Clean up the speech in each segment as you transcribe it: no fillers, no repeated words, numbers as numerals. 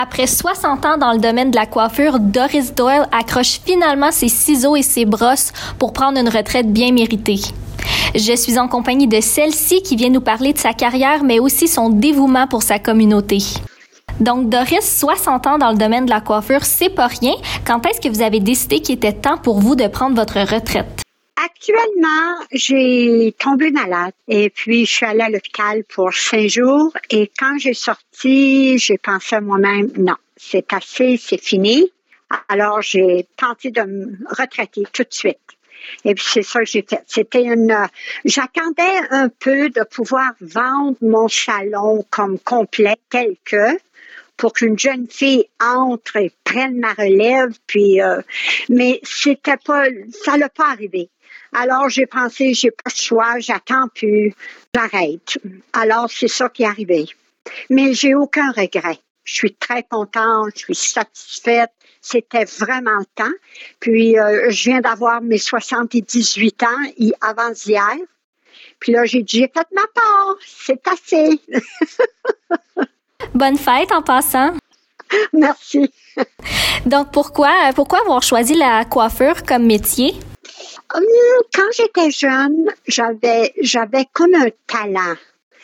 Après 60 ans dans le domaine de la coiffure, Doris Doyle accroche finalement ses ciseaux et ses brosses pour prendre une retraite bien méritée. Je suis en compagnie de celle-ci qui vient nous parler de sa carrière, mais aussi son dévouement pour sa communauté. Donc, Doris, 60 ans dans le domaine de la coiffure, c'est pas rien. Quand est-ce que vous avez décidé qu'il était temps pour vous de prendre votre retraite? Actuellement, j'ai tombé malade et puis je suis allée à l'hôpital pour 5 jours et quand j'ai sorti, j'ai pensé à moi-même, non, c'est assez, c'est fini. Alors, j'ai tenté de me retraiter tout de suite. Et puis, c'est ça que j'ai fait. J'attendais un peu de pouvoir vendre mon salon comme complet tel que pour qu'une jeune fille entre et prenne ma relève, mais ça l'a pas arrivé. Alors, j'ai pensé, j'ai pas de choix, j'attends plus, j'arrête. Alors, c'est ça qui est arrivé. Mais j'ai aucun regret. Je suis très contente, je suis satisfaite. C'était vraiment le temps. Puis, je viens d'avoir mes 78 ans avant hier. Puis là, j'ai dit, j'ai fait ma part, c'est assez. Bonne fête en passant. Merci. Donc, pourquoi avoir choisi la coiffure comme métier? Quand j'étais jeune, j'avais comme un talent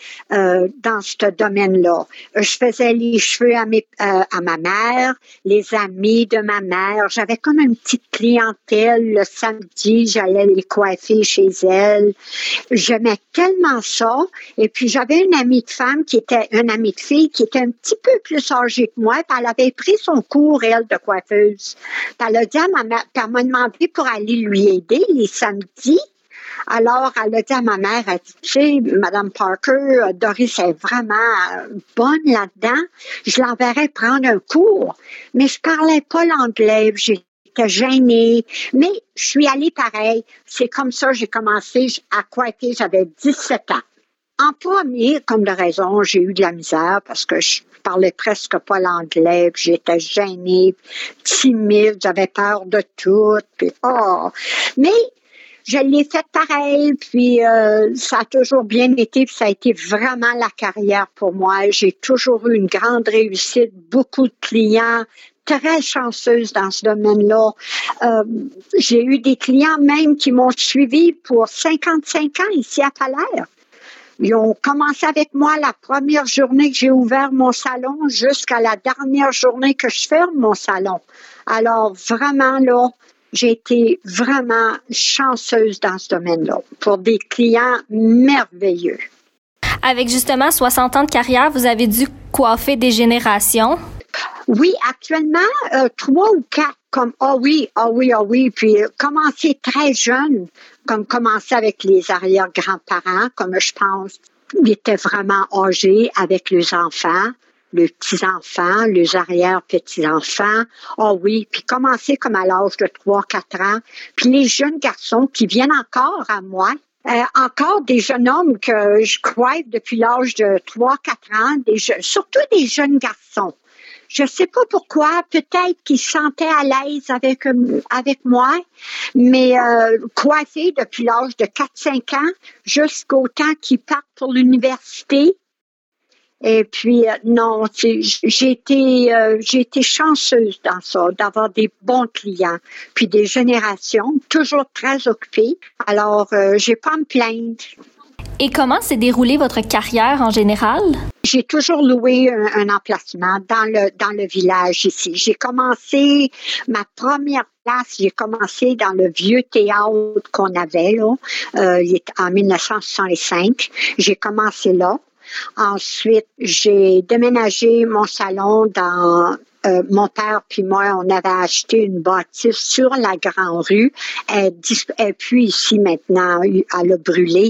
dans ce domaine-là. Je faisais les cheveux à ma mère, les amis de ma mère. J'avais comme une petite clientèle. Le samedi, j'allais les coiffer chez elle. J'aimais tellement ça. Et puis, j'avais une amie de fille qui était un petit peu plus âgée que moi. Puis elle avait pris son cours, elle, de coiffeuse. Puis elle a dit à ma mère, puis elle m'a demandé pour aller lui aider les samedis. Alors, elle a dit à ma mère, elle dit, tu sais, Madame Parker, Doris est vraiment bonne là-dedans. Je l'enverrai prendre un cours. Mais je parlais pas l'anglais, j'étais gênée. Mais je suis allée pareil. C'est comme ça que j'ai commencé à coiffer, j'avais 17 ans. En premier, comme de raison, j'ai eu de la misère parce que je parlais presque pas l'anglais, puis j'étais gênée, timide, j'avais peur de tout. Mais je l'ai fait pareil, puis ça a toujours bien été, puis ça a été vraiment la carrière pour moi. J'ai toujours eu une grande réussite, beaucoup de clients, très chanceuse dans ce domaine-là. J'ai eu des clients même qui m'ont suivi pour 55 ans ici à Palais. Ils ont commencé avec moi la première journée que j'ai ouvert mon salon jusqu'à la dernière journée que je ferme mon salon. Alors, vraiment, là, j'ai été vraiment chanceuse dans ce domaine-là pour des clients merveilleux. Avec justement 60 ans de carrière, vous avez dû coiffer des générations? Oui, actuellement, 3 ou 4, comme oui. Puis commencer très jeune, comme commencer avec les arrière-grands-parents, comme je pense, ils étaient vraiment âgés avec les enfants. Les petits-enfants, les arrière-petits-enfants. Puis commencer comme à l'âge de 3-4 ans. Puis les jeunes garçons qui viennent encore à moi, encore des jeunes hommes que je coiffe depuis l'âge de 3-4 ans, surtout des jeunes garçons. Je sais pas pourquoi, peut-être qu'ils se sentaient à l'aise avec moi, mais coiffés depuis l'âge de 4-5 ans jusqu'au temps qu'ils partent pour l'université. Et puis, non, j'ai été chanceuse dans ça, d'avoir des bons clients, puis des générations toujours très occupées. Alors, j'ai pas à me plaindre. Et comment s'est déroulée votre carrière en général? J'ai toujours loué un emplacement dans le village ici. J'ai commencé ma première place, j'ai commencé dans le vieux théâtre qu'on avait là, en 1965. J'ai commencé là. Ensuite, j'ai déménagé mon salon dans mon père puis moi, on avait acheté une bâtisse sur la Grande Rue. Elle puis ici maintenant, elle a brûlé.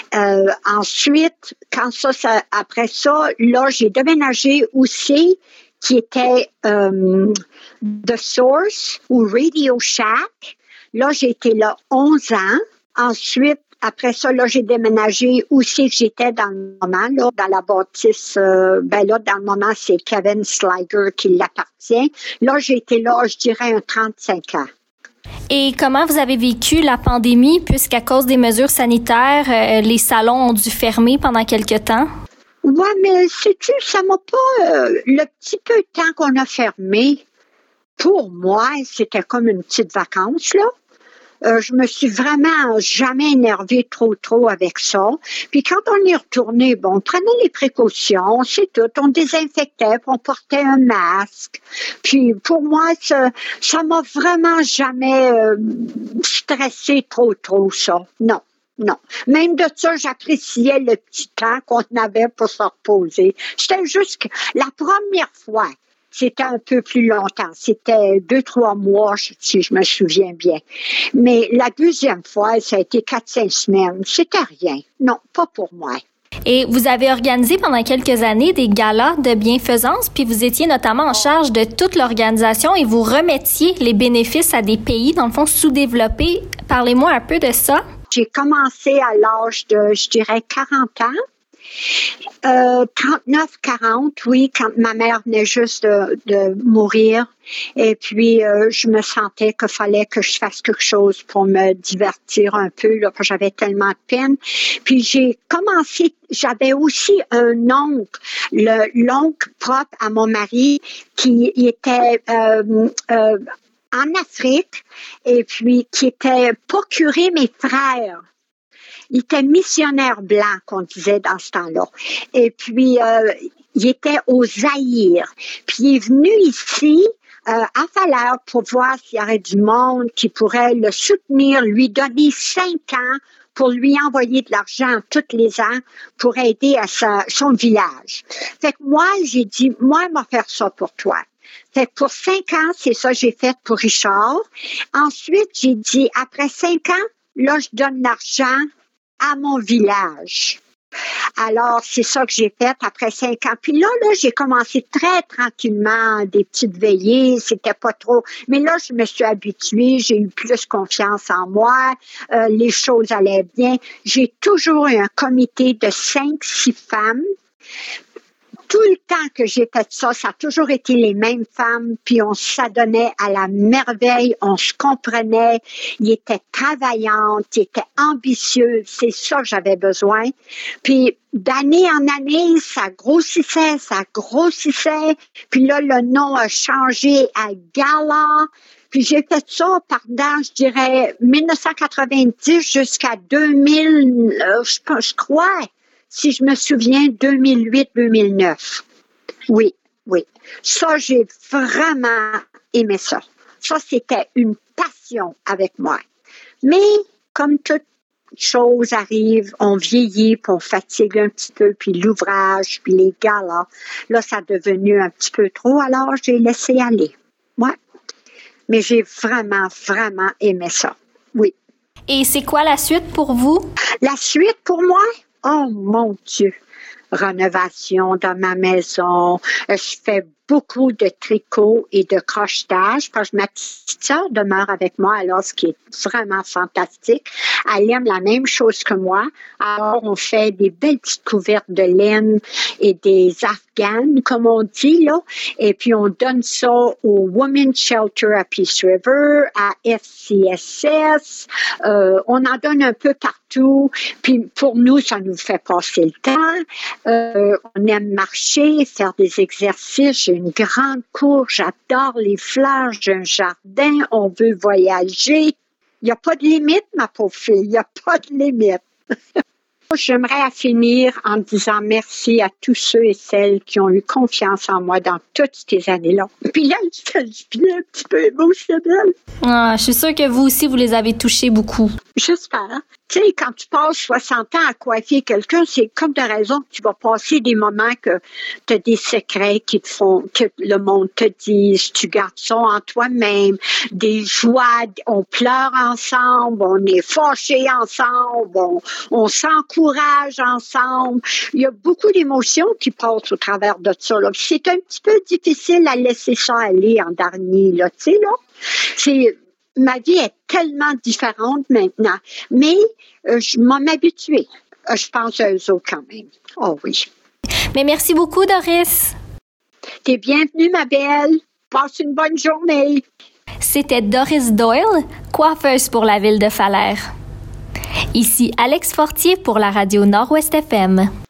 Ensuite, après ça, là, j'ai déménagé aussi, qui était The Source ou Radio Shack. Là, j'ai été là 11 ans. Ensuite, après ça, là, j'ai déménagé où c'est que j'étais dans le moment, là, dans la bâtisse. Là, dans le moment, c'est Kevin Sliger qui l'appartient. Là, j'ai été là, je dirais, 35 ans. Et comment vous avez vécu la pandémie, puisqu'à cause des mesures sanitaires, les salons ont dû fermer pendant quelque temps? Ouais, mais sais-tu, ça m'a pas... le petit peu de temps qu'on a fermé, pour moi, c'était comme une petite vacance, là. Je me suis vraiment jamais énervée trop avec ça. Puis quand on est retourné, bon, on prenait les précautions, c'est tout. On désinfectait, puis on portait un masque. Puis pour moi, ça m'a vraiment jamais stressé trop, ça. Non. Non. Même de ça, j'appréciais le petit temps qu'on avait pour se reposer. C'était juste que la première fois, c'était un peu plus longtemps. C'était 2-3 mois, si je me souviens bien. Mais la deuxième fois, ça a été 4-5 semaines. C'était rien. Non, pas pour moi. Et vous avez organisé pendant quelques années des galas de bienfaisance, puis vous étiez notamment en charge de toute l'organisation et vous remettiez les bénéfices à des pays, dans le fond, sous-développés. Parlez-moi un peu de ça. J'ai commencé à l'âge de, je dirais, 40 ans. 39-40, oui, quand ma mère venait juste de mourir. Et puis, je me sentais qu'il fallait que je fasse quelque chose pour me divertir un peu, là, parce que j'avais tellement de peine. Puis, j'ai commencé, j'avais aussi un oncle, l'oncle propre à mon mari, qui était en Afrique, et puis qui était pas curé, mais frère. Il était missionnaire blanc, qu'on disait dans ce temps-là. Et puis, il était au Zaïre. Puis, il est venu ici, à Valeur, pour voir s'il y aurait du monde qui pourrait le soutenir, lui donner 5 ans pour lui envoyer de l'argent tous les ans pour aider à son village. Fait que moi, j'ai dit, moi, je vais faire ça pour toi. Fait que pour 5 ans, c'est ça que j'ai fait pour Richard. Ensuite, j'ai dit, après 5 ans, là, je donne l'argent à mon village. Alors, c'est ça que j'ai fait après 5 ans. Puis là, j'ai commencé très tranquillement, des petites veillées, c'était pas trop. Mais là, je me suis habituée, j'ai eu plus confiance en moi, les choses allaient bien. J'ai toujours eu un comité de 5-6 femmes. Tout le temps que j'ai fait ça, ça a toujours été les mêmes femmes, puis on s'adonnait à la merveille, on se comprenait, ils étaient travaillantes, ils étaient ambitieux, c'est ça que j'avais besoin. Puis d'année en année, ça grossissait, puis là, le nom a changé à Gala. Puis j'ai fait ça pendant, je dirais, 1990 jusqu'à 2000, je crois. Si je me souviens, 2008-2009. Oui. Ça, j'ai vraiment aimé ça. Ça, c'était une passion avec moi. Mais, comme toute chose arrive, on vieillit, puis on fatigue un petit peu, puis l'ouvrage, puis les galas, là, ça est devenu un petit peu trop, alors j'ai laissé aller. Ouais. Mais j'ai vraiment aimé ça. Oui. Et c'est quoi la suite pour vous? La suite pour moi? Oh mon Dieu! Rénovation dans ma maison. Je fais beaucoup de tricot et de crochetage parce que ma petite sœur demeure avec moi, alors ce qui est vraiment fantastique. Elle aime la même chose que moi. Alors, on fait des belles petites couvertes de laine et des afghanes, comme on dit, là. Et puis, on donne ça au Women's Shelter à Peace River, à FCSS. On en donne un peu partout. Puis, pour nous, ça nous fait passer le temps. On aime marcher, faire des exercices. J'ai une grande cour, j'adore les fleurs, j'ai un jardin, on veut voyager. Il n'y a pas de limite, ma pauvre fille, il n'y a pas de limite. J'aimerais finir en disant merci à tous ceux et celles qui ont eu confiance en moi dans toutes ces années-là. Puis là, je viens un petit peu émotionnelle. Ah, je suis sûre que vous aussi, vous les avez touchés beaucoup. J'espère. Tu sais, quand tu passes 60 ans à coiffer quelqu'un, c'est comme de raison que tu vas passer des moments que tu as des secrets qui te font, que le monde te dise, tu gardes ça en toi-même, des joies, on pleure ensemble, on est fâchés ensemble, on s'encourage ensemble. Il y a beaucoup d'émotions qui passent au travers de ça, là. C'est un petit peu difficile à laisser ça aller en dernier, là, tu sais, là. Ma vie est tellement différente maintenant, mais je m'en habituée. Je pense à eux autres quand même. Oh oui. Mais merci beaucoup, Doris. T'es bienvenue, ma belle. Passe une bonne journée. C'était Doris Doyle, coiffeuse pour la ville de Falaire. Ici Alex Fortier pour la radio Nord-Ouest FM.